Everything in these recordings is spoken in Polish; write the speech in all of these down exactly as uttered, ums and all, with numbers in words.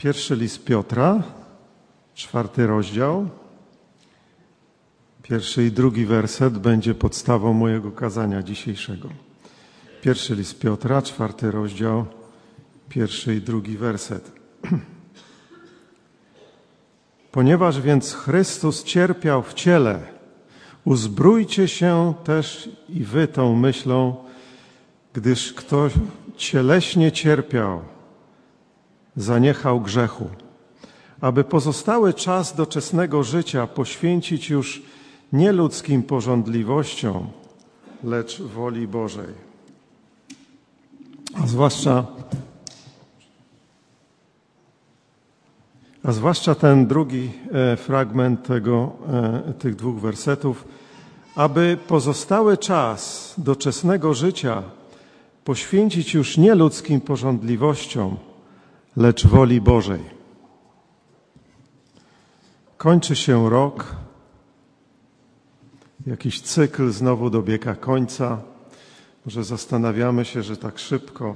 Pierwszy list Piotra, czwarty rozdział. Pierwszy i drugi werset będzie podstawą mojego kazania dzisiejszego. Pierwszy list Piotra, czwarty rozdział, pierwszy i drugi werset. Ponieważ więc Chrystus cierpiał w ciele, uzbrójcie się też i wy tą myślą, gdyż kto cieleśnie cierpiał, zaniechał grzechu, aby pozostały czas doczesnego życia poświęcić już nie ludzkim pożądliwościom, lecz woli Bożej. A zwłaszcza, a zwłaszcza ten drugi e, fragment tego, e, tych dwóch wersetów, aby pozostały czas doczesnego życia poświęcić już nie ludzkim pożądliwościom, lecz woli Bożej. Kończy się rok, jakiś cykl znowu dobiega końca. Może zastanawiamy się, że tak szybko.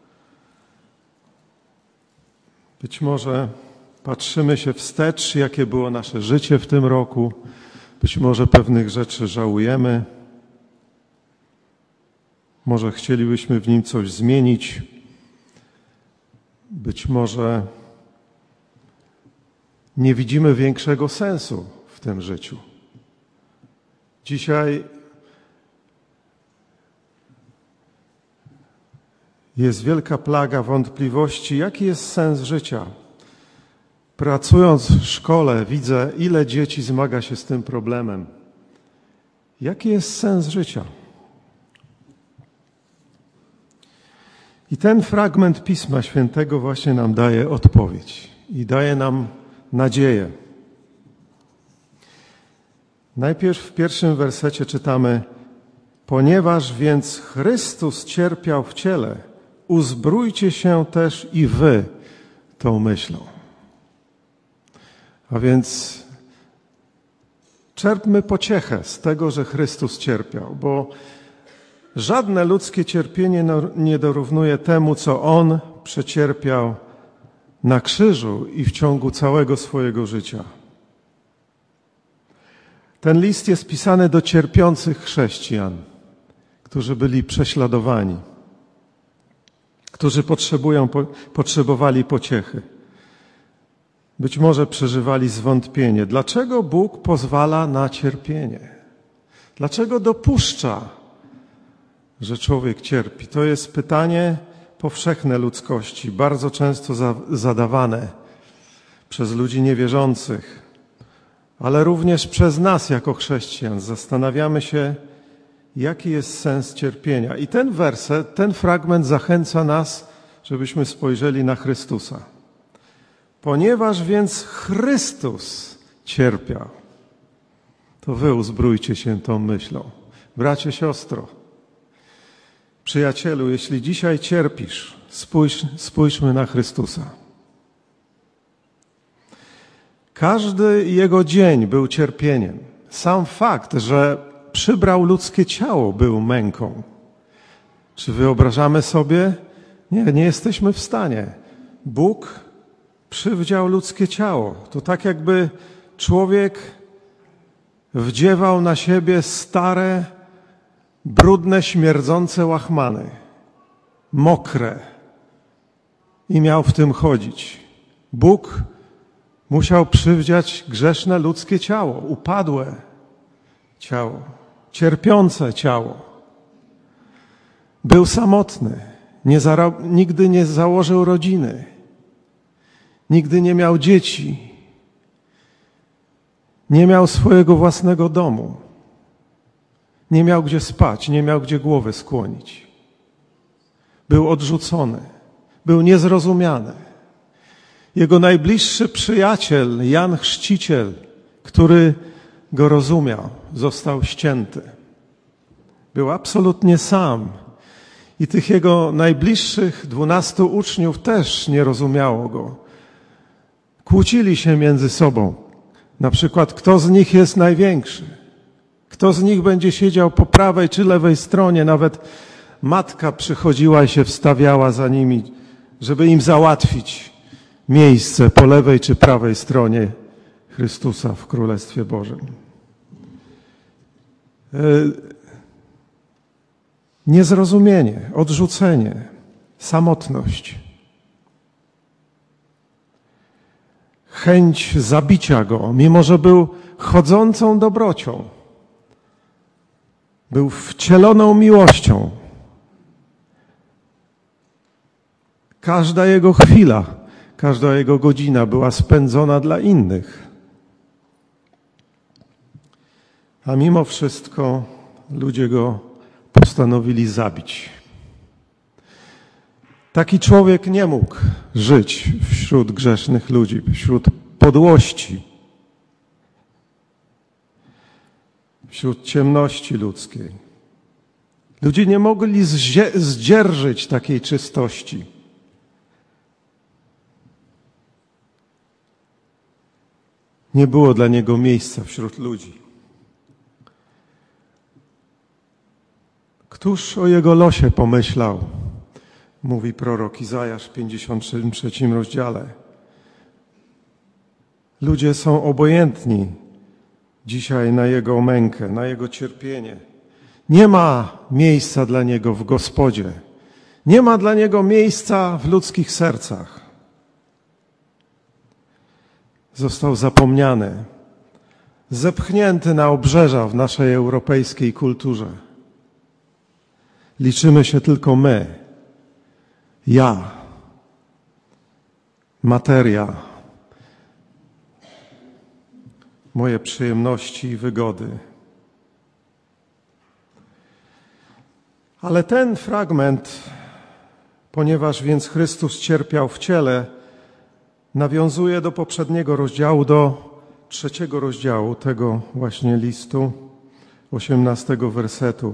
Być może patrzymy się wstecz, jakie było nasze życie w tym roku. Być może pewnych rzeczy żałujemy. Może chcielibyśmy w nim coś zmienić. Być może nie widzimy większego sensu w tym życiu. Dzisiaj jest wielka plaga wątpliwości, jaki jest sens życia. Pracując w szkole widzę, ile dzieci zmaga się z tym problemem. Jaki jest sens życia? I ten fragment Pisma Świętego właśnie nam daje odpowiedź i daje nam nadzieję. Najpierw w pierwszym wersecie czytamy: ponieważ więc Chrystus cierpiał w ciele, uzbrójcie się też i wy tą myślą. A więc czerpmy pociechę z tego, że Chrystus cierpiał, bo żadne ludzkie cierpienie nie dorównuje temu, co On przecierpiał na krzyżu i w ciągu całego swojego życia. Ten list jest pisany do cierpiących chrześcijan, którzy byli prześladowani, którzy potrzebują, potrzebowali pociechy. Być może przeżywali zwątpienie. Dlaczego Bóg pozwala na cierpienie? Dlaczego dopuszcza, że człowiek cierpi? To jest pytanie powszechne ludzkości, bardzo często za, zadawane przez ludzi niewierzących, ale również przez nas jako chrześcijan. Zastanawiamy się, jaki jest sens cierpienia. I ten werset, ten fragment zachęca nas, żebyśmy spojrzeli na Chrystusa. Ponieważ więc Chrystus cierpiał, to wy uzbrójcie się tą myślą. Bracie, siostro, przyjacielu, jeśli dzisiaj cierpisz, spójrz, spójrzmy na Chrystusa. Każdy Jego dzień był cierpieniem. Sam fakt, że przybrał ludzkie ciało, był męką. Czy wyobrażamy sobie? Nie, nie jesteśmy w stanie. Bóg przywdział ludzkie ciało. To tak jakby człowiek wdziewał na siebie stare, brudne, śmierdzące łachmany, mokre, i miał w tym chodzić. Bóg musiał przywdziać grzeszne ludzkie ciało, upadłe ciało, cierpiące ciało. Był samotny, nie zaro... nigdy nie założył rodziny, nigdy nie miał dzieci, nie miał swojego własnego domu. Nie miał gdzie spać, nie miał gdzie głowy skłonić. Był odrzucony, był niezrozumiany. Jego najbliższy przyjaciel, Jan Chrzciciel, który go rozumiał, został ścięty. Był absolutnie sam. I tych jego najbliższych dwunastu uczniów też nie rozumiało go. Kłócili się między sobą. Na przykład, kto z nich jest największy? Kto z nich będzie siedział po prawej czy lewej stronie? Nawet matka przychodziła i się wstawiała za nimi, żeby im załatwić miejsce po lewej czy prawej stronie Chrystusa w Królestwie Bożym. Niezrozumienie, odrzucenie, samotność, chęć zabicia Go, mimo że był chodzącą dobrocią, był wcieloną miłością. Każda Jego chwila, każda Jego godzina była spędzona dla innych. A mimo wszystko ludzie Go postanowili zabić. Taki człowiek nie mógł żyć wśród grzesznych ludzi, wśród podłości, wśród ciemności ludzkiej. Ludzie nie mogli zdzierżyć takiej czystości. Nie było dla Niego miejsca wśród ludzi. Któż o Jego losie pomyślał? Mówi prorok Izajasz w pięćdziesiątym trzecim rozdziale. Ludzie są obojętni dzisiaj na Jego mękę, na Jego cierpienie. Nie ma miejsca dla Niego w Gospodzie. Nie ma dla Niego miejsca w ludzkich sercach. Został zapomniany, zepchnięty na obrzeża w naszej europejskiej kulturze. Liczymy się tylko my, ja, materia, moje przyjemności i wygody. Ale ten fragment, ponieważ więc Chrystus cierpiał w ciele, nawiązuje do poprzedniego rozdziału, do trzeciego rozdziału tego właśnie listu, osiemnastego wersetu.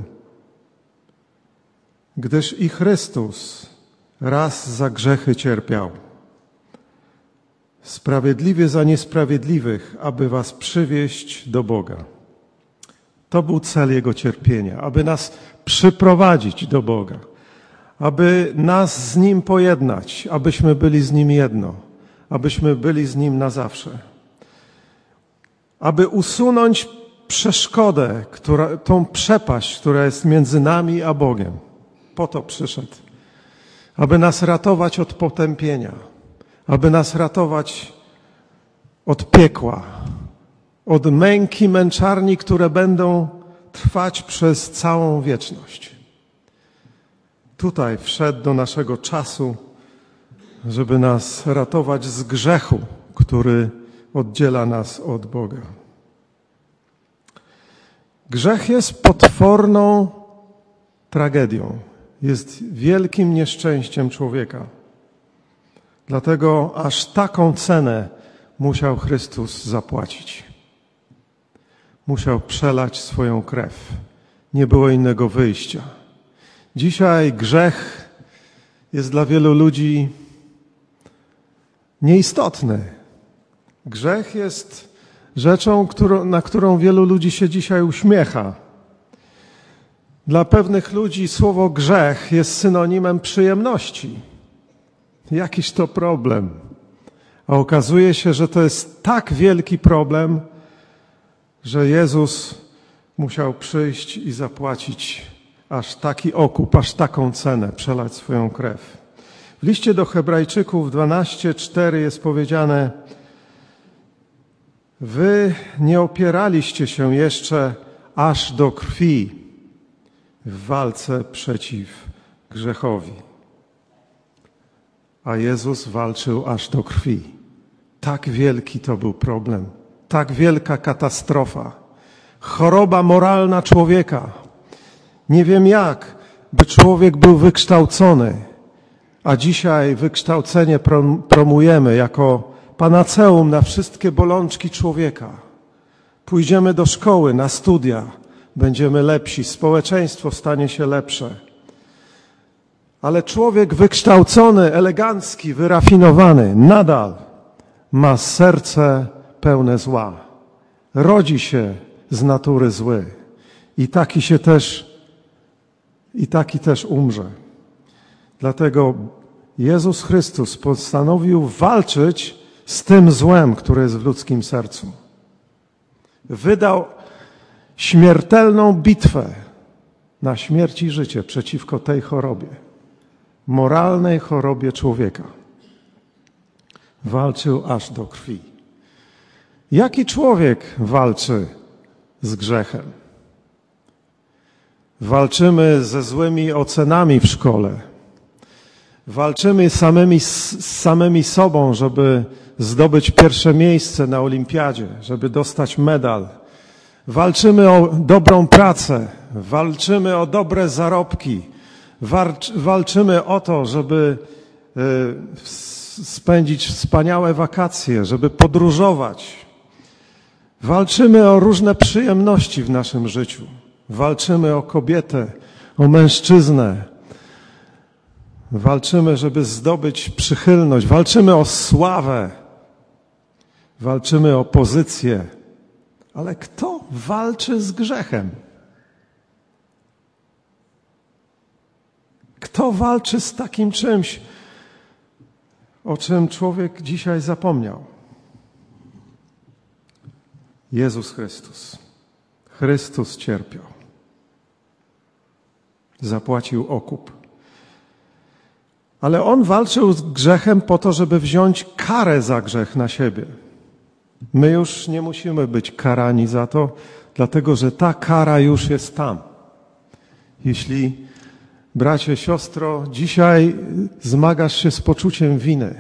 Gdyż i Chrystus raz za grzechy cierpiał, sprawiedliwie za niesprawiedliwych, aby was przywieść do Boga. To był cel Jego cierpienia, aby nas przyprowadzić do Boga, aby nas z Nim pojednać, abyśmy byli z Nim jedno, abyśmy byli z Nim na zawsze. Aby usunąć przeszkodę, która, tą przepaść, która jest między nami a Bogiem. Po to przyszedł. Aby nas ratować od potępienia, aby nas ratować od piekła, od męki, męczarni, które będą trwać przez całą wieczność. Tutaj wszedł do naszego czasu, żeby nas ratować z grzechu, który oddziela nas od Boga. Grzech jest potworną tragedią. Jest wielkim nieszczęściem człowieka. Dlatego aż taką cenę musiał Chrystus zapłacić. Musiał przelać swoją krew. Nie było innego wyjścia. Dzisiaj grzech jest dla wielu ludzi nieistotny. Grzech jest rzeczą, którą, na którą wielu ludzi się dzisiaj uśmiecha. Dla pewnych ludzi słowo grzech jest synonimem przyjemności. Jakiż to problem. A okazuje się, że to jest tak wielki problem, że Jezus musiał przyjść i zapłacić aż taki okup, aż taką cenę, przelać swoją krew. W liście do Hebrajczyków dwanaście cztery jest powiedziane: wy nie opieraliście się jeszcze aż do krwi w walce przeciw grzechowi. A Jezus walczył aż do krwi. Tak wielki to był problem. Tak wielka katastrofa. Choroba moralna człowieka. Nie wiem jak, by człowiek był wykształcony, a dzisiaj wykształcenie promujemy jako panaceum na wszystkie bolączki człowieka. Pójdziemy do szkoły, na studia, będziemy lepsi, społeczeństwo stanie się lepsze. Ale człowiek wykształcony, elegancki, wyrafinowany nadal ma serce pełne zła. Rodzi się z natury zły i taki się też, i taki też umrze. Dlatego Jezus Chrystus postanowił walczyć z tym złem, które jest w ludzkim sercu. Wydał śmiertelną bitwę na śmierć i życie przeciwko tej chorobie, moralnej chorobie człowieka. Walczył aż do krwi. Jaki człowiek walczy z grzechem? Walczymy ze złymi ocenami w szkole. Walczymy samymi, z samymi sobą, żeby zdobyć pierwsze miejsce na olimpiadzie, żeby dostać medal. Walczymy o dobrą pracę, walczymy o dobre zarobki, walczymy o to, żeby spędzić wspaniałe wakacje, żeby podróżować. Walczymy o różne przyjemności w naszym życiu. Walczymy o kobietę, o mężczyznę. Walczymy, żeby zdobyć przychylność. Walczymy o sławę. Walczymy o pozycję. Ale kto walczy z grzechem? Kto walczy z takim czymś, o czym człowiek dzisiaj zapomniał? Jezus Chrystus. Chrystus cierpiał. Zapłacił okup. Ale On walczył z grzechem po to, żeby wziąć karę za grzech na siebie. My już nie musimy być karani za to, dlatego że ta kara już jest tam. Jeśli, bracie, siostro, dzisiaj zmagasz się z poczuciem winy,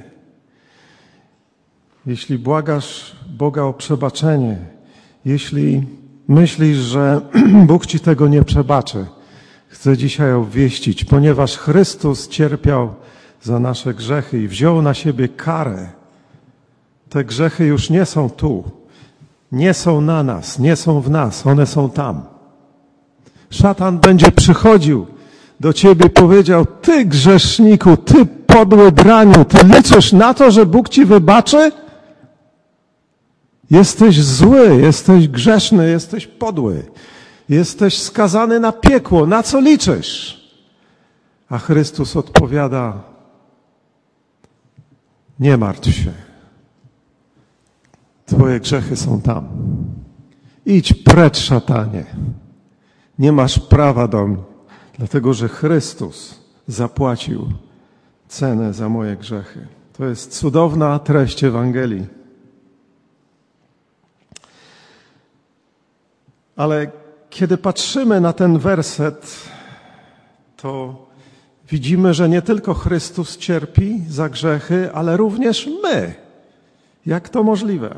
jeśli błagasz Boga o przebaczenie, jeśli myślisz, że Bóg ci tego nie przebaczy, chcę dzisiaj obwieścić, ponieważ Chrystus cierpiał za nasze grzechy i wziął na siebie karę. Te grzechy już nie są tu, nie są na nas, nie są w nas, one są tam. Szatan będzie przychodził do ciebie i powiedział: ty grzeszniku, ty podły draniu, ty liczysz na to, że Bóg ci wybaczy? Jesteś zły, jesteś grzeszny, jesteś podły. Jesteś skazany na piekło. Na co liczysz? A Chrystus odpowiada: nie martw się. Twoje grzechy są tam. Idź precz, szatanie. Nie masz prawa do mnie, dlatego że Chrystus zapłacił cenę za moje grzechy. To jest cudowna treść Ewangelii. Ale kiedy patrzymy na ten werset, to widzimy, że nie tylko Chrystus cierpi za grzechy, ale również my. Jak to możliwe?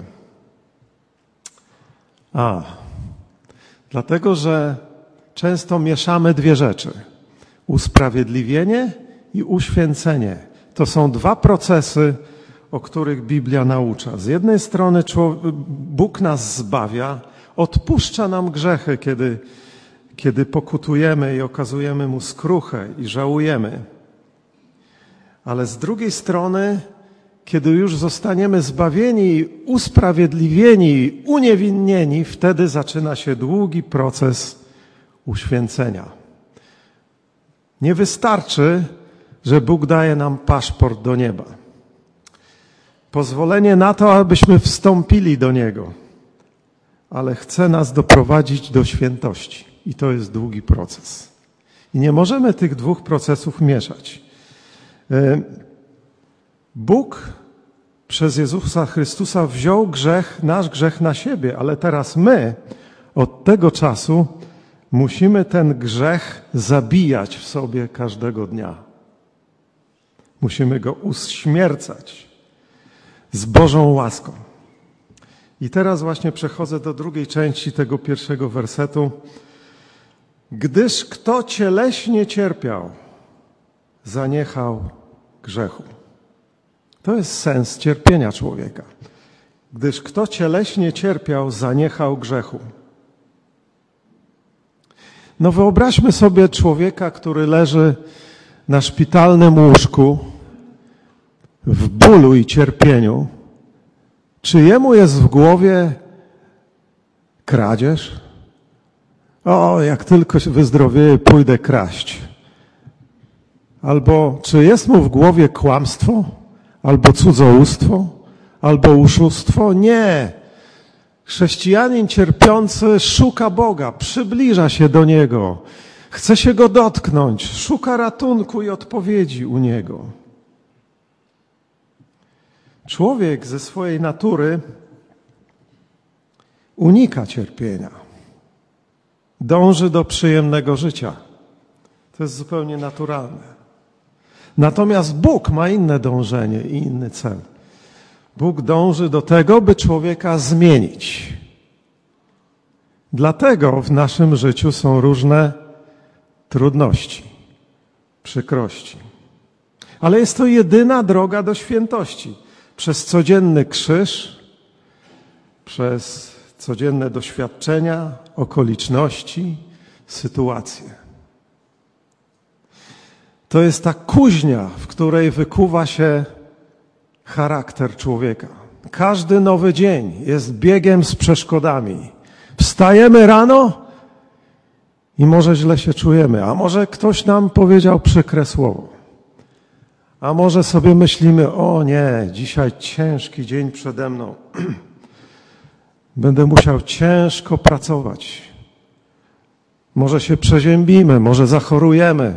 A, dlatego, że często mieszamy dwie rzeczy. Usprawiedliwienie i uświęcenie. To są dwa procesy, o których Biblia naucza. Z jednej strony Bóg nas zbawia, odpuszcza nam grzechy, kiedy, kiedy pokutujemy i okazujemy Mu skruchę i żałujemy. Ale z drugiej strony, kiedy już zostaniemy zbawieni, usprawiedliwieni, uniewinnieni, wtedy zaczyna się długi proces uświęcenia. Nie wystarczy, że Bóg daje nam paszport do nieba. Pozwolenie na to, abyśmy wstąpili do Niego. Ale chce nas doprowadzić do świętości. I to jest długi proces. I nie możemy tych dwóch procesów mieszać. Bóg przez Jezusa Chrystusa wziął grzech, nasz grzech na siebie, ale teraz my od tego czasu musimy ten grzech zabijać w sobie każdego dnia. Musimy go uśmiercać z Bożą łaską. I teraz właśnie przechodzę do drugiej części tego pierwszego wersetu. Gdyż kto cieleśnie cierpiał, zaniechał grzechu. To jest sens cierpienia człowieka. Gdyż kto cieleśnie cierpiał, zaniechał grzechu. No wyobraźmy sobie człowieka, który leży na szpitalnym łóżku w bólu i cierpieniu. Czy jemu jest w głowie kradzież? O, jak tylko się wyzdrowieję, pójdę kraść. Albo czy jest mu w głowie kłamstwo, albo cudzołóstwo, albo oszustwo? Nie. Chrześcijanin cierpiący szuka Boga, przybliża się do Niego, chce się Go dotknąć, szuka ratunku i odpowiedzi u Niego. Człowiek ze swojej natury unika cierpienia. Dąży do przyjemnego życia. To jest zupełnie naturalne. Natomiast Bóg ma inne dążenie i inny cel. Bóg dąży do tego, by człowieka zmienić. Dlatego w naszym życiu są różne trudności, przykrości. Ale jest to jedyna droga do świętości. Przez codzienny krzyż, przez codzienne doświadczenia, okoliczności, sytuacje. To jest ta kuźnia, w której wykuwa się charakter człowieka. Każdy nowy dzień jest biegiem z przeszkodami. Wstajemy rano i może źle się czujemy, a może ktoś nam powiedział przykre słowo. A może sobie myślimy, o nie, dzisiaj ciężki dzień przede mną. Będę musiał ciężko pracować. Może się przeziębimy, może zachorujemy.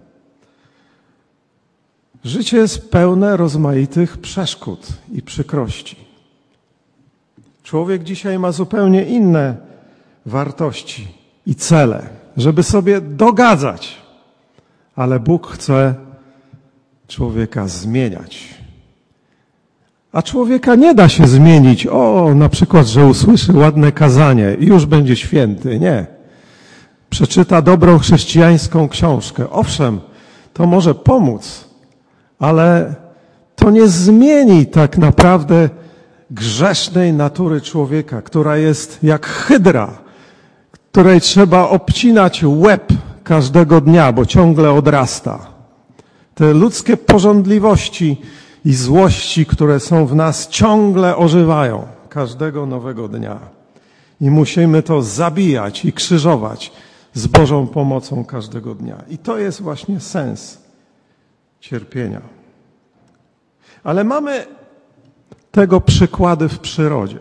Życie jest pełne rozmaitych przeszkód i przykrości. Człowiek dzisiaj ma zupełnie inne wartości i cele, żeby sobie dogadzać. Ale Bóg chce człowieka zmieniać. A człowieka nie da się zmienić. O, na przykład, że usłyszy ładne kazanie i już będzie święty. Nie. Przeczyta dobrą chrześcijańską książkę. Owszem, to może pomóc, ale to nie zmieni tak naprawdę grzesznej natury człowieka, która jest jak hydra, której trzeba obcinać łeb każdego dnia, bo ciągle odrasta. Te ludzkie pożądliwości i złości, które są w nas, ciągle ożywają każdego nowego dnia. I musimy to zabijać i krzyżować z Bożą pomocą każdego dnia. I to jest właśnie sens cierpienia. Ale mamy tego przykłady w przyrodzie.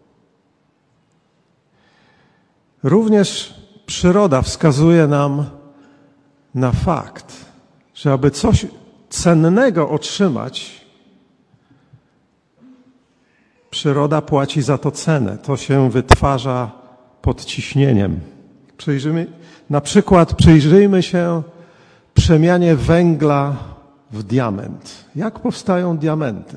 Również przyroda wskazuje nam na fakt, że aby coś cennego otrzymać, przyroda płaci za to cenę. To się wytwarza pod ciśnieniem. Przyjrzyjmy, na przykład przyjrzyjmy się przemianie węgla w diament. Jak powstają diamenty?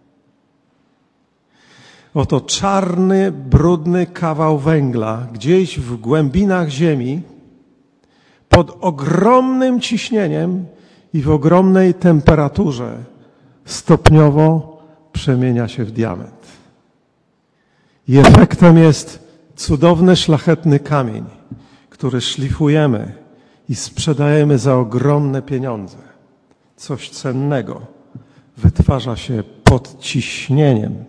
Oto czarny, brudny kawał węgla gdzieś w głębinach ziemi pod ogromnym ciśnieniem i w ogromnej temperaturze stopniowo przemienia się w diament. I efektem jest cudowny, szlachetny kamień, który szlifujemy i sprzedajemy za ogromne pieniądze. Coś cennego wytwarza się pod ciśnieniem.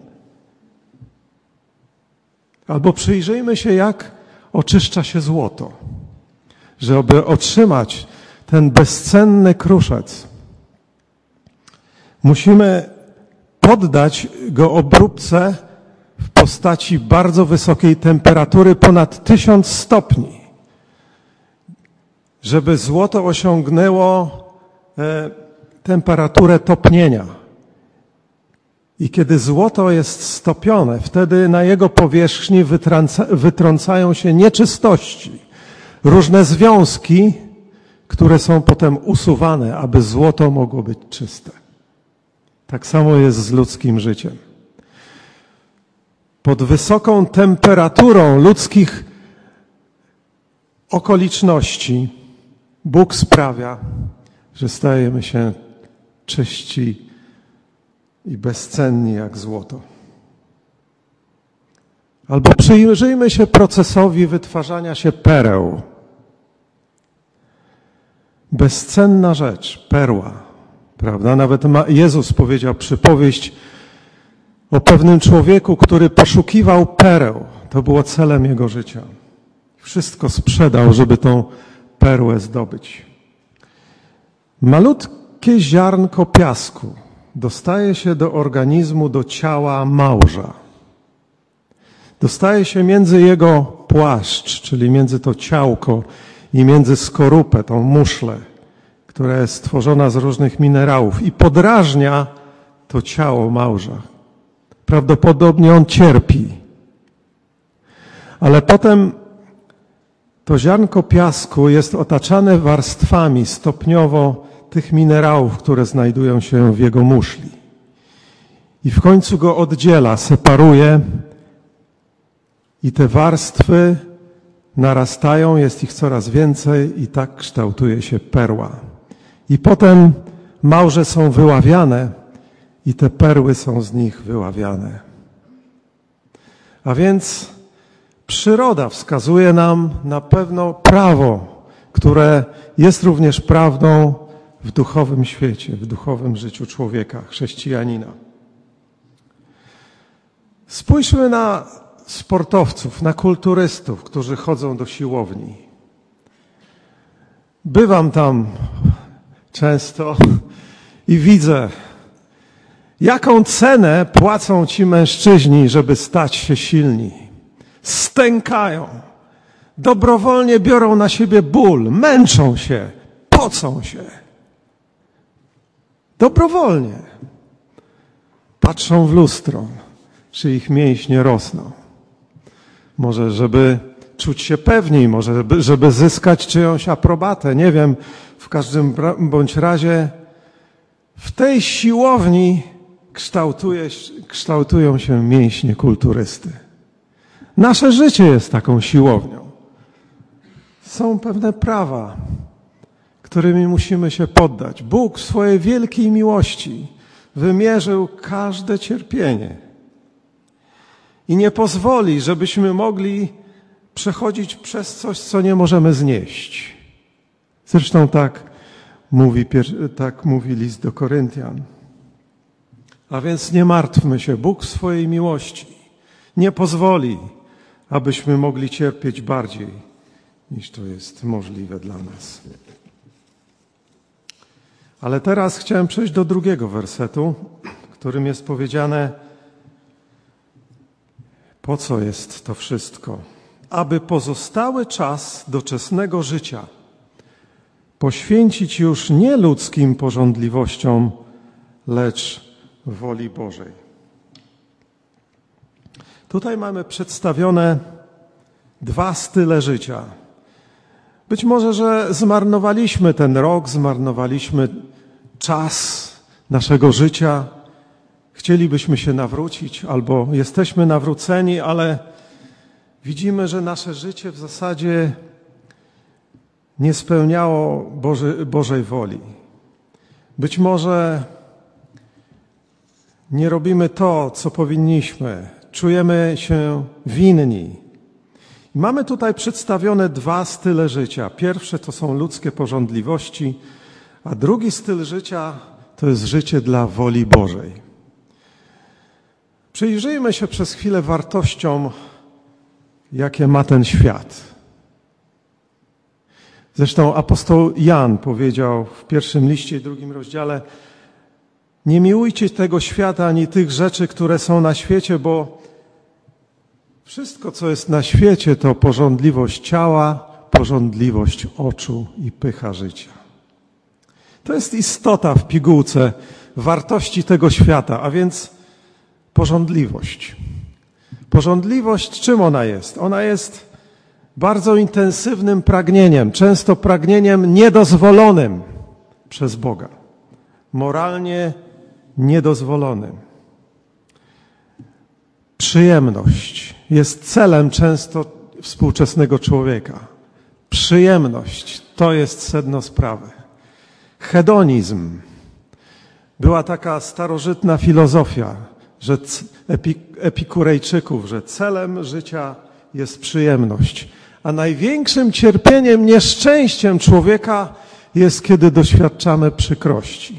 Albo przyjrzyjmy się, jak oczyszcza się złoto. Żeby otrzymać ten bezcenny kruszec, musimy poddać go obróbce w postaci bardzo wysokiej temperatury, ponad tysiąc stopni, żeby złoto osiągnęło e, temperaturę topnienia. I kiedy złoto jest stopione, wtedy na jego powierzchni wytrąca, wytrącają się nieczystości, różne związki, które są potem usuwane, aby złoto mogło być czyste. Tak samo jest z ludzkim życiem. Pod wysoką temperaturą ludzkich okoliczności Bóg sprawia, że stajemy się czyści i bezcenni jak złoto. Albo przyjrzyjmy się procesowi wytwarzania się pereł. Bezcenna rzecz, perła, prawda? Nawet Jezus powiedział przypowieść o pewnym człowieku, który poszukiwał pereł. To było celem jego życia. Wszystko sprzedał, żeby tą perłę zdobyć. Malutki takie ziarnko piasku dostaje się do organizmu, do ciała małża. Dostaje się między jego płaszcz, czyli między to ciałko i między skorupę, tą muszlę, która jest stworzona z różnych minerałów i podrażnia to ciało małża. Prawdopodobnie on cierpi. Ale potem to ziarnko piasku jest otaczane warstwami stopniowo tych minerałów, które znajdują się w jego muszli. I w końcu go oddziela, separuje i te warstwy narastają, jest ich coraz więcej i tak kształtuje się perła. I potem małże są wyławiane i te perły są z nich wyławiane. A więc przyroda wskazuje nam na pewne prawo, które jest również prawdą w duchowym świecie, w duchowym życiu człowieka, chrześcijanina. Spójrzmy na sportowców, na kulturystów, którzy chodzą do siłowni. Bywam tam często i widzę, jaką cenę płacą ci mężczyźni, żeby stać się silni. Stękają, dobrowolnie biorą na siebie ból, męczą się, pocą się. Dobrowolnie. Patrzą w lustro, czy ich mięśnie rosną. Może żeby czuć się pewniej, może żeby, żeby zyskać czyjąś aprobatę. Nie wiem, w każdym bądź razie w tej siłowni kształtuje, kształtują się mięśnie kulturysty. Nasze życie jest taką siłownią. Są pewne prawa, którymi musimy się poddać. Bóg w swojej wielkiej miłości wymierzył każde cierpienie i nie pozwoli, żebyśmy mogli przechodzić przez coś, co nie możemy znieść. Zresztą tak mówi, tak mówi list do Koryntian. A więc nie martwmy się. Bóg w swojej miłości nie pozwoli, abyśmy mogli cierpieć bardziej, niż to jest możliwe dla nas. Ale teraz chciałem przejść do drugiego wersetu, w którym jest powiedziane, po co jest to wszystko? Aby pozostały czas doczesnego życia poświęcić już nie ludzkim pożądliwościom, lecz woli Bożej. Tutaj mamy przedstawione dwa style życia. Być może, że zmarnowaliśmy ten rok, zmarnowaliśmy czas naszego życia. Chcielibyśmy się nawrócić albo jesteśmy nawróceni, ale widzimy, że nasze życie w zasadzie nie spełniało Boży, Bożej woli. Być może nie robimy to, co powinniśmy. Czujemy się winni. Mamy tutaj przedstawione dwa style życia. Pierwsze to są ludzkie pożądliwości, a drugi styl życia to jest życie dla woli Bożej. Przyjrzyjmy się przez chwilę wartościom, jakie ma ten świat. Zresztą apostoł Jan powiedział w pierwszym liście i drugim rozdziale: nie miłujcie tego świata ani tych rzeczy, które są na świecie, bo wszystko, co jest na świecie, to pożądliwość ciała, pożądliwość oczu i pycha życia. To jest istota w pigułce wartości tego świata, a więc pożądliwość. Pożądliwość, czym ona jest? Ona jest bardzo intensywnym pragnieniem, często pragnieniem niedozwolonym przez Boga. Moralnie niedozwolonym. Przyjemność jest celem często współczesnego człowieka. Przyjemność to jest sedno sprawy. Hedonizm. Była taka starożytna filozofia, że Epikurejczyków, że celem życia jest przyjemność. A największym cierpieniem, nieszczęściem człowieka jest, kiedy doświadczamy przykrości.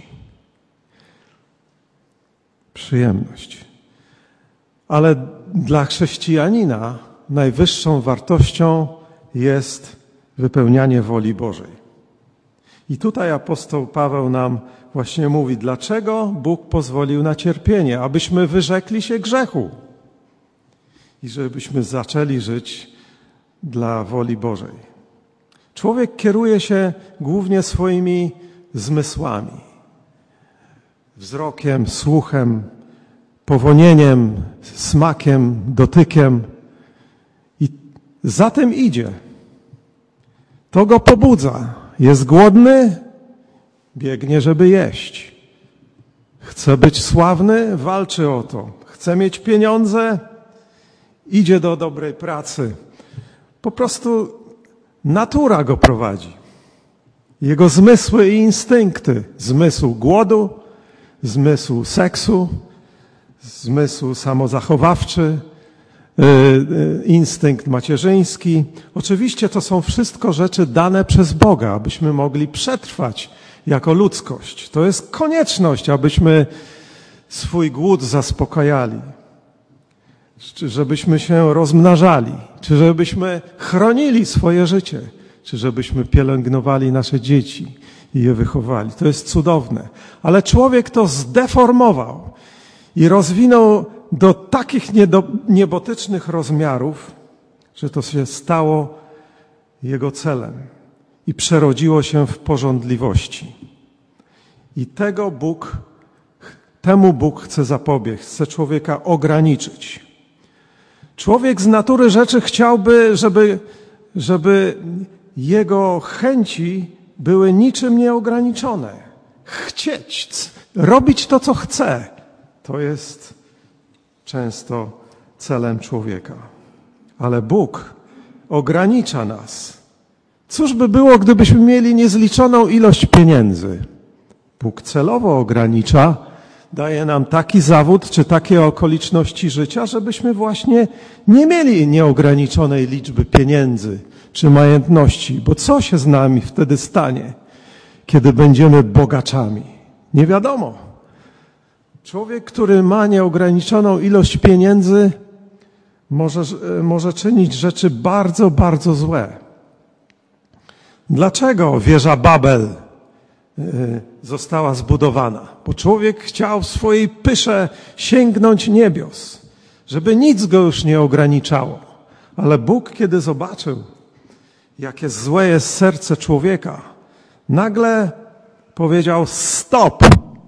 Przyjemność. Ale dla chrześcijanina najwyższą wartością jest wypełnianie woli Bożej. I tutaj apostoł Paweł nam właśnie mówi, dlaczego Bóg pozwolił na cierpienie, abyśmy wyrzekli się grzechu i żebyśmy zaczęli żyć dla woli Bożej. Człowiek kieruje się głównie swoimi zmysłami, wzrokiem, słuchem, powonieniem, smakiem, dotykiem i za tym idzie. To go pobudza. Jest głodny, biegnie, żeby jeść. Chce być sławny, walczy o to. Chce mieć pieniądze, idzie do dobrej pracy. Po prostu natura go prowadzi. Jego zmysły i instynkty. Zmysł głodu, zmysł seksu, zmysł samozachowawczy, instynkt macierzyński. Oczywiście to są wszystko rzeczy dane przez Boga, abyśmy mogli przetrwać jako ludzkość. To jest konieczność, abyśmy swój głód zaspokajali, czy żebyśmy się rozmnażali, czy żebyśmy chronili swoje życie, czy żebyśmy pielęgnowali nasze dzieci i je wychowali. To jest cudowne. Ale człowiek to zdeformował i rozwinął do takich niebotycznych rozmiarów, że to się stało jego celem i przerodziło się w pożądliwości. I tego Bóg, temu Bóg chce zapobiec, chce człowieka ograniczyć. Człowiek z natury rzeczy chciałby, żeby, żeby jego chęci były niczym nieograniczone. Chcieć, robić to, co chce. To jest często celem człowieka. Ale Bóg ogranicza nas. Cóż by było, gdybyśmy mieli niezliczoną ilość pieniędzy? Bóg celowo ogranicza, daje nam taki zawód czy takie okoliczności życia, żebyśmy właśnie nie mieli nieograniczonej liczby pieniędzy czy majątności. Bo co się z nami wtedy stanie, kiedy będziemy bogaczami? Nie wiadomo. Człowiek, który ma nieograniczoną ilość pieniędzy, może, może czynić rzeczy bardzo, bardzo złe. Dlaczego wieża Babel została zbudowana? Bo człowiek chciał w swojej pysze sięgnąć niebios, żeby nic go już nie ograniczało. Ale Bóg, kiedy zobaczył, jakie złe jest serce człowieka, nagle powiedział stop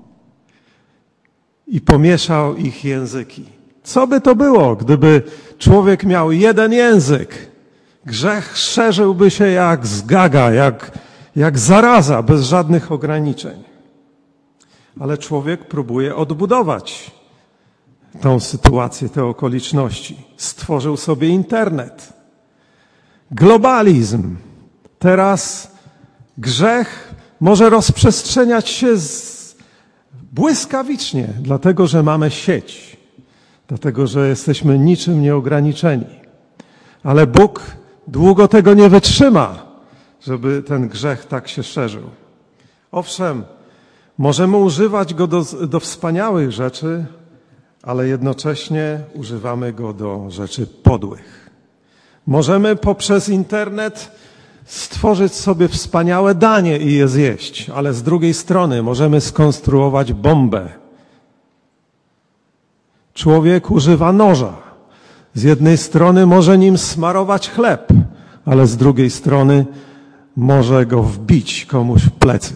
i pomieszał ich języki. Co by to było, gdyby człowiek miał jeden język? Grzech szerzyłby się jak zgaga, jak, jak zaraza, bez żadnych ograniczeń. Ale człowiek próbuje odbudować tą sytuację, te okoliczności. Stworzył sobie internet. Globalizm. Teraz grzech może rozprzestrzeniać się z... błyskawicznie, dlatego że mamy sieć. Dlatego że jesteśmy niczym nieograniczeni. Ale Bóg długo tego nie wytrzyma, żeby ten grzech tak się szerzył. Owszem, możemy używać go do, do wspaniałych rzeczy, ale jednocześnie używamy go do rzeczy podłych. Możemy poprzez internet stworzyć sobie wspaniałe danie i je zjeść, ale z drugiej strony możemy skonstruować bombę. Człowiek używa noża. Z jednej strony może nim smarować chleb, ale z drugiej strony może go wbić komuś w plecy.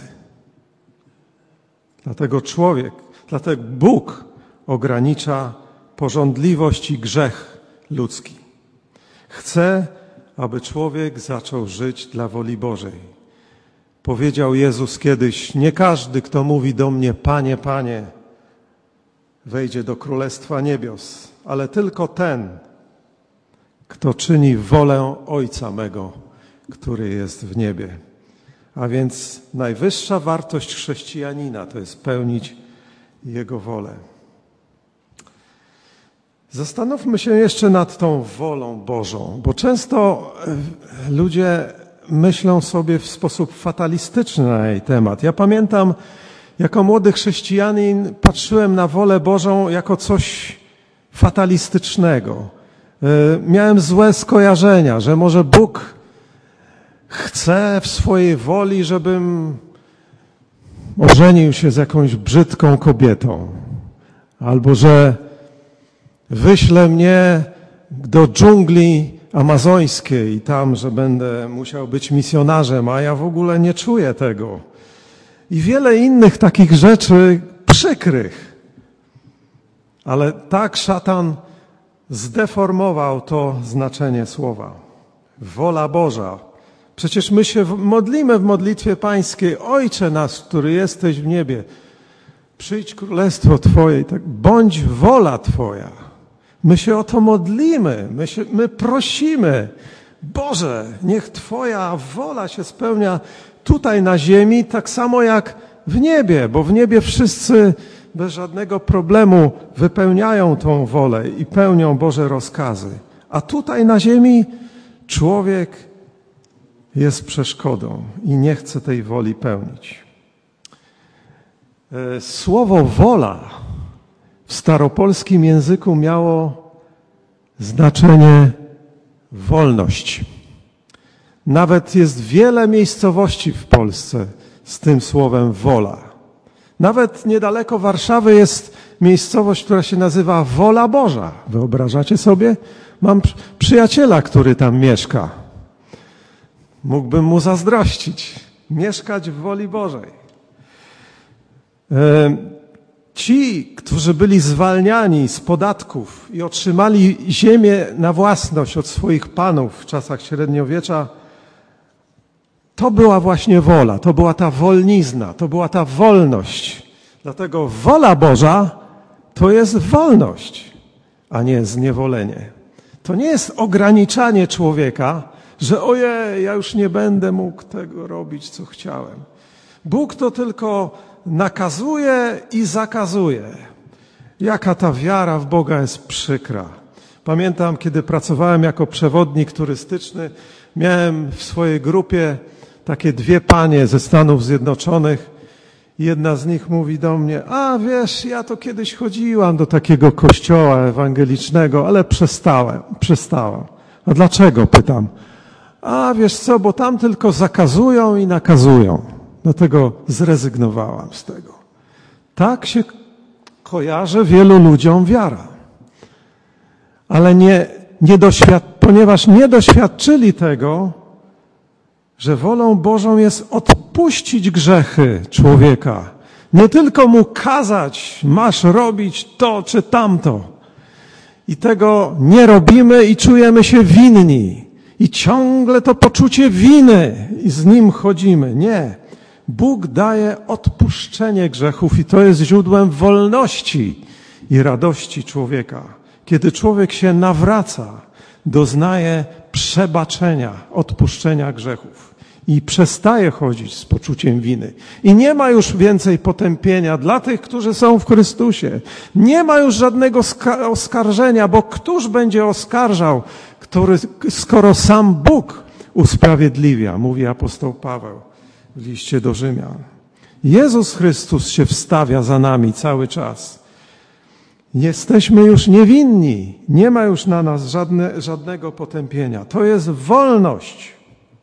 Dlatego człowiek, dlatego Bóg ogranicza pożądliwość i grzech ludzki. Chce, aby człowiek zaczął żyć dla woli Bożej. Powiedział Jezus kiedyś, nie każdy, kto mówi do mnie, Panie, Panie, wejdzie do Królestwa Niebios, ale tylko ten, kto czyni wolę Ojca mego, który jest w niebie. A więc najwyższa wartość chrześcijanina to jest pełnić Jego wolę. Zastanówmy się jeszcze nad tą wolą Bożą, bo często ludzie myślą sobie w sposób fatalistyczny na jej temat. Ja pamiętam, jako młody chrześcijanin patrzyłem na wolę Bożą jako coś fatalistycznego. Miałem złe skojarzenia, że może Bóg chce w swojej woli, żebym ożenił się z jakąś brzydką kobietą, albo że wyśle mnie do dżungli amazońskiej i tam, że będę musiał być misjonarzem, a ja w ogóle nie czuję tego. I wiele innych takich rzeczy przykrych. Ale tak szatan zdeformował to znaczenie słowa. Wola Boża. Przecież my się modlimy w modlitwie pańskiej: Ojcze nasz, który jesteś w niebie, przyjdź królestwo Twoje, tak, bądź wola Twoja. My się o to modlimy, my, się, my prosimy: Boże, niech Twoja wola się spełnia tutaj na ziemi, tak samo jak w niebie, bo w niebie wszyscy bez żadnego problemu wypełniają tą wolę i pełnią Boże rozkazy. A tutaj na ziemi człowiek jest przeszkodą i nie chce tej woli pełnić. Słowo wola w staropolskim języku miało znaczenie wolność. Nawet jest wiele miejscowości w Polsce z tym słowem wola. Nawet niedaleko Warszawy jest miejscowość, która się nazywa Wola Boża. Wyobrażacie sobie? Mam przyjaciela, który tam mieszka. Mógłbym mu zazdrościć. Mieszkać w woli Bożej. Ci, którzy byli zwalniani z podatków i otrzymali ziemię na własność od swoich panów w czasach średniowiecza, to była właśnie wola, to była ta wolnizna, to była ta wolność. Dlatego wola Boża to jest wolność, a nie zniewolenie. To nie jest ograniczanie człowieka, że ojej, ja już nie będę mógł tego robić, co chciałem. Bóg to tylko nakazuje i zakazuje. Jaka ta wiara w Boga jest przykra. Pamiętam, kiedy pracowałem jako przewodnik turystyczny, miałem w swojej grupie takie dwie panie ze Stanów Zjednoczonych. Jedna z nich mówi do mnie: a wiesz, ja to kiedyś chodziłam do takiego kościoła ewangelicznego, ale przestałem, przestałam. A dlaczego? Pytam. A wiesz co, bo tam tylko zakazują i nakazują. Dlatego zrezygnowałam z tego. Tak się kojarzy wielu ludziom wiara. Ale nie, nie doświad... ponieważ nie doświadczyli tego, że wolą Bożą jest odpuścić grzechy człowieka. Nie tylko mu kazać: masz robić to czy tamto. I tego nie robimy i czujemy się winni. I ciągle to poczucie winy i z nim chodzimy. Nie. Bóg daje odpuszczenie grzechów i to jest źródłem wolności i radości człowieka. Kiedy człowiek się nawraca, doznaje przebaczenia, odpuszczenia grzechów i przestaje chodzić z poczuciem winy. I nie ma już więcej potępienia dla tych, którzy są w Chrystusie. Nie ma już żadnego oskarżenia, bo któż będzie oskarżał, który, skoro sam Bóg usprawiedliwia, mówi apostoł Paweł w liście do Rzymian. Jezus Chrystus się wstawia za nami cały czas. Jesteśmy już niewinni. Nie ma już na nas żadne, żadnego potępienia. To jest wolność.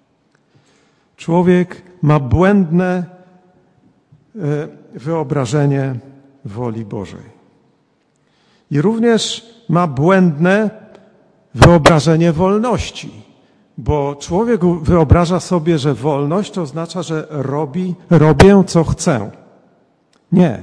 Człowiek ma błędne wyobrażenie woli Bożej. I również ma błędne wyobrażenie wolności. Bo człowiek wyobraża sobie, że wolność to oznacza, że robi, robię co chcę. Nie.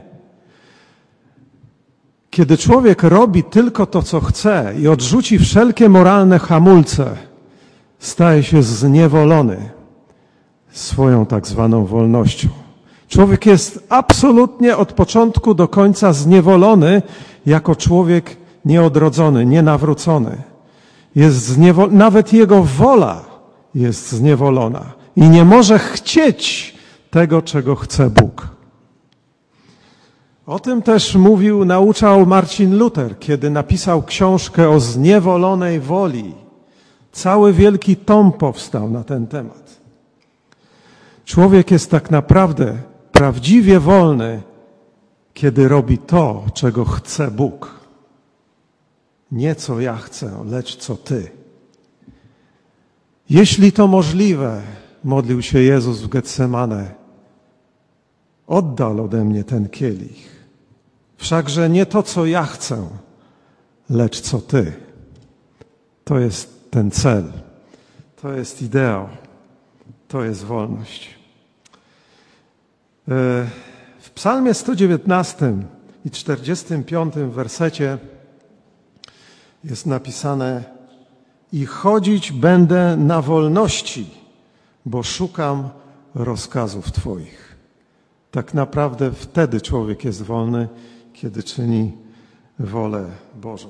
Kiedy człowiek robi tylko to, co chce i odrzuci wszelkie moralne hamulce, staje się zniewolony swoją tak zwaną wolnością. Człowiek jest absolutnie od początku do końca zniewolony jako człowiek nieodrodzony, nienawrócony. Jest zniewol... Nawet jego wola jest zniewolona i nie może chcieć tego, czego chce Bóg. O tym też mówił, nauczał Marcin Luther, kiedy napisał książkę o zniewolonej woli. Cały wielki tom powstał na ten temat. Człowiek jest tak naprawdę prawdziwie wolny, kiedy robi to, czego chce Bóg. Nie co ja chcę, lecz co Ty. Jeśli to możliwe, modlił się Jezus w Getsemane, oddal ode mnie ten kielich. Wszakże nie to, co ja chcę, lecz co Ty. To jest ten cel, to jest ideał, to jest wolność. W Psalmie sto dziewiętnastym i czterdziestym piątym wersecie jest napisane: i chodzić będę na wolności, bo szukam rozkazów Twoich. Tak naprawdę wtedy człowiek jest wolny, kiedy czyni wolę Bożą.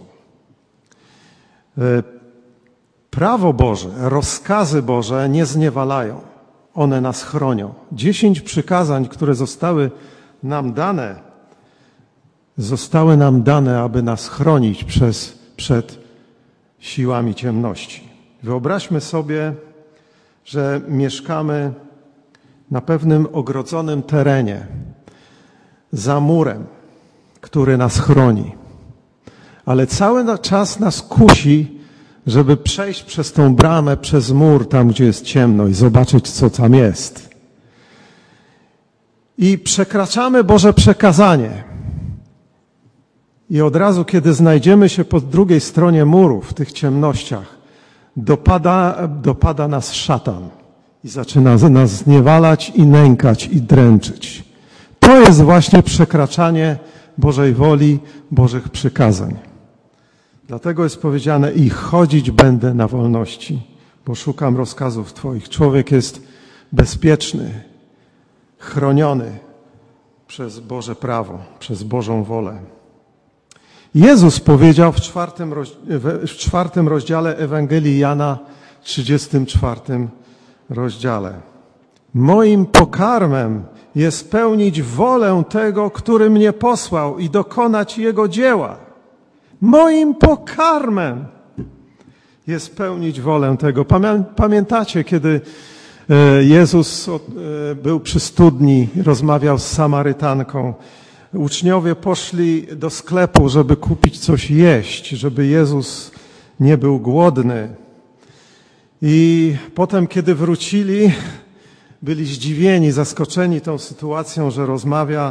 Prawo Boże, rozkazy Boże nie zniewalają. One nas chronią. Dziesięć przykazań, które zostały nam dane, zostały nam dane, aby nas chronić przez, przed siłami ciemności. Wyobraźmy sobie, że mieszkamy na pewnym ogrodzonym terenie, za murem, który nas chroni. Ale cały czas nas kusi, żeby przejść przez tą bramę, przez mur, tam gdzie jest ciemno i zobaczyć, co tam jest. I przekraczamy Boże przekazanie. I od razu, kiedy znajdziemy się po drugiej stronie muru, w tych ciemnościach, dopada, dopada nas szatan i zaczyna nas zniewalać i nękać i dręczyć. To jest właśnie przekraczanie Bożej woli, Bożych przykazań. Dlatego jest powiedziane: i chodzić będę na wolności, bo szukam rozkazów Twoich. Człowiek jest bezpieczny, chroniony przez Boże prawo, przez Bożą wolę. Jezus powiedział w czwartym, w czwartym rozdziale Ewangelii Jana, trzydziestym czwartym rozdziale: moim pokarmem jest pełnić wolę tego, który mnie posłał, i dokonać Jego dzieła. Moim pokarmem jest pełnić wolę tego. Pamiętacie, kiedy Jezus był przy studni, rozmawiał z Samarytanką. Uczniowie poszli do sklepu, żeby kupić coś jeść, żeby Jezus nie był głodny. I potem, kiedy wrócili, byli zdziwieni, zaskoczeni tą sytuacją, że rozmawia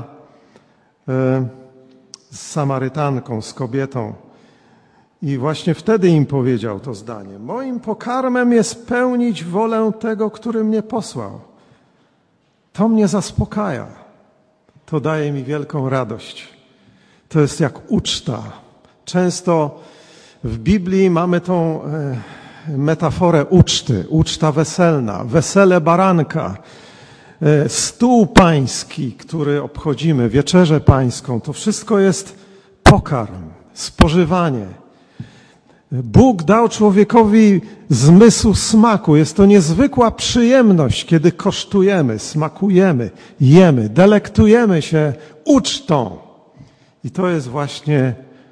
z Samarytanką, z kobietą. I właśnie wtedy im powiedział to zdanie: moim pokarmem jest pełnić wolę tego, który mnie posłał. To mnie zaspokaja. To daje mi wielką radość. To jest jak uczta. Często w Biblii mamy tą metaforę uczty, uczta weselna, wesele baranka, stół pański, który obchodzimy, wieczerzę pańską. To wszystko jest pokarm, spożywanie. Bóg dał człowiekowi zmysł smaku. Jest to niezwykła przyjemność, kiedy kosztujemy, smakujemy, jemy, delektujemy się ucztą. I to jest właśnie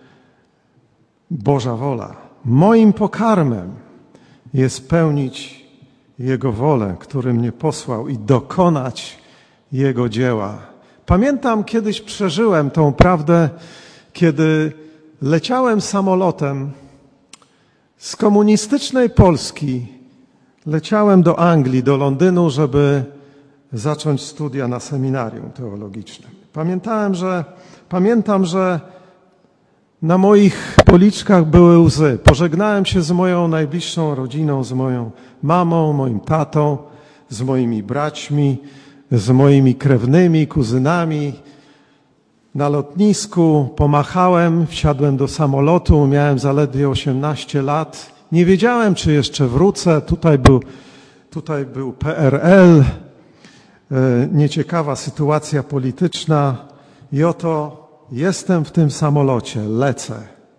Boża wola. Moim pokarmem jest pełnić Jego wolę, który mnie posłał, i dokonać Jego dzieła. Pamiętam, kiedyś przeżyłem tą prawdę, kiedy leciałem samolotem z komunistycznej Polski. Leciałem do Anglii, do Londynu, żeby zacząć studia na seminarium teologicznym. Pamiętałem, że, pamiętam, że na moich policzkach były łzy. Pożegnałem się z moją najbliższą rodziną, z moją mamą, moim tatą, z moimi braćmi, z moimi krewnymi, kuzynami. Na lotnisku pomachałem, wsiadłem do samolotu, miałem zaledwie osiemnaście lat. Nie wiedziałem, czy jeszcze wrócę. Tutaj był, tutaj był P R L, nieciekawa sytuacja polityczna. I oto jestem w tym samolocie, lecę.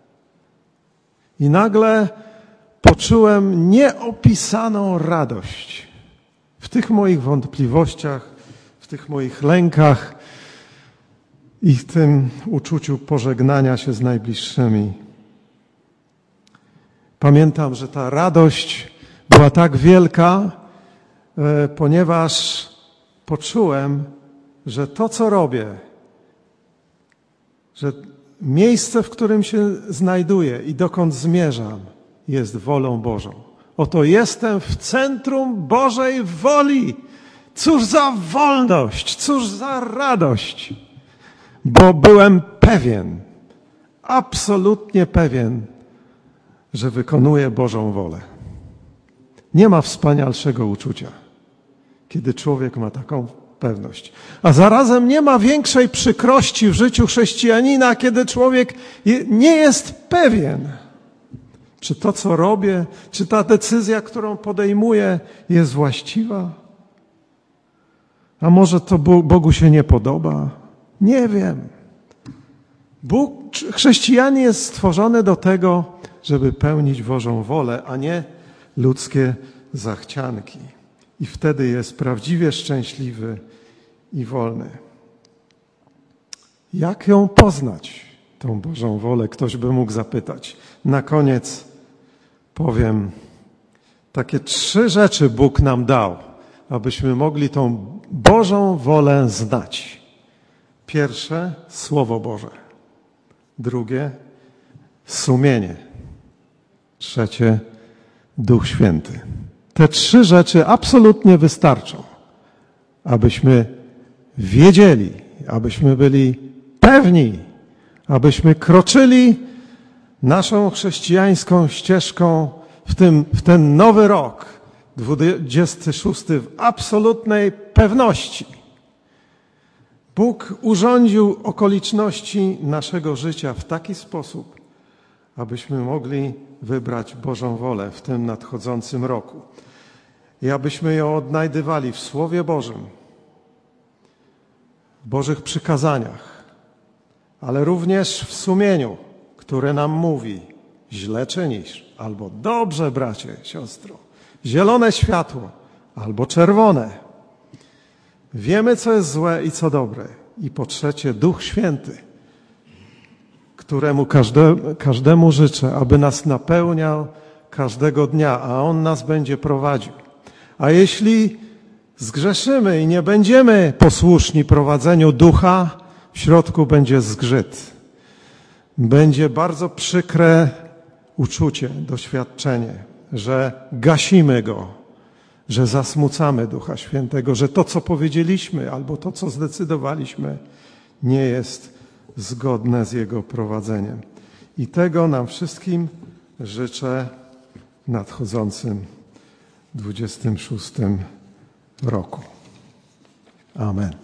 I nagle poczułem nieopisaną radość w tych moich wątpliwościach, w tych moich lękach i w tym uczuciu pożegnania się z najbliższymi. Pamiętam, że ta radość była tak wielka, ponieważ poczułem, że to, co robię, że miejsce, w którym się znajduję i dokąd zmierzam, jest wolą Bożą. Oto jestem w centrum Bożej woli. Cóż za wolność, cóż za radość, bo byłem pewien, absolutnie pewien, że wykonuję Bożą wolę. Nie ma wspanialszego uczucia, kiedy człowiek ma taką pewność. A zarazem nie ma większej przykrości w życiu chrześcijanina, kiedy człowiek nie jest pewien, czy to, co robię, czy ta decyzja, którą podejmuję, jest właściwa. A może to Bogu się nie podoba? Nie wiem. Bóg, chrześcijanin jest stworzony do tego, żeby pełnić Bożą wolę, a nie ludzkie zachcianki. I wtedy jest prawdziwie szczęśliwy i wolny. Jak ją poznać, tą Bożą wolę? Ktoś by mógł zapytać. Na koniec powiem, takie trzy rzeczy Bóg nam dał, abyśmy mogli tą Bożą wolę znać. Pierwsze, Słowo Boże. Drugie, sumienie. Trzecie, Duch Święty. Te trzy rzeczy absolutnie wystarczą, abyśmy wiedzieli, abyśmy byli pewni, abyśmy kroczyli naszą chrześcijańską ścieżką w, tym, w ten nowy rok, dwudziesty szósty, w absolutnej pewności. Bóg urządził okoliczności naszego życia w taki sposób, abyśmy mogli wybrać Bożą wolę w tym nadchodzącym roku. I abyśmy ją odnajdywali w Słowie Bożym, w Bożych przykazaniach, ale również w sumieniu, które nam mówi, źle czynisz, albo dobrze, bracie, siostro, zielone światło, albo czerwone. Wiemy, co jest złe i co dobre. I po trzecie, Duch Święty, któremu każde, każdemu życzę, aby nas napełniał każdego dnia, a On nas będzie prowadził. A jeśli zgrzeszymy i nie będziemy posłuszni prowadzeniu Ducha, w środku będzie zgrzyt. Będzie bardzo przykre uczucie, doświadczenie, że gasimy Go, że zasmucamy Ducha Świętego, że to, co powiedzieliśmy albo to, co zdecydowaliśmy, nie jest zgodne z Jego prowadzeniem. I tego nam wszystkim życzę w nadchodzącym dwudziestym szóstym roku. Amen.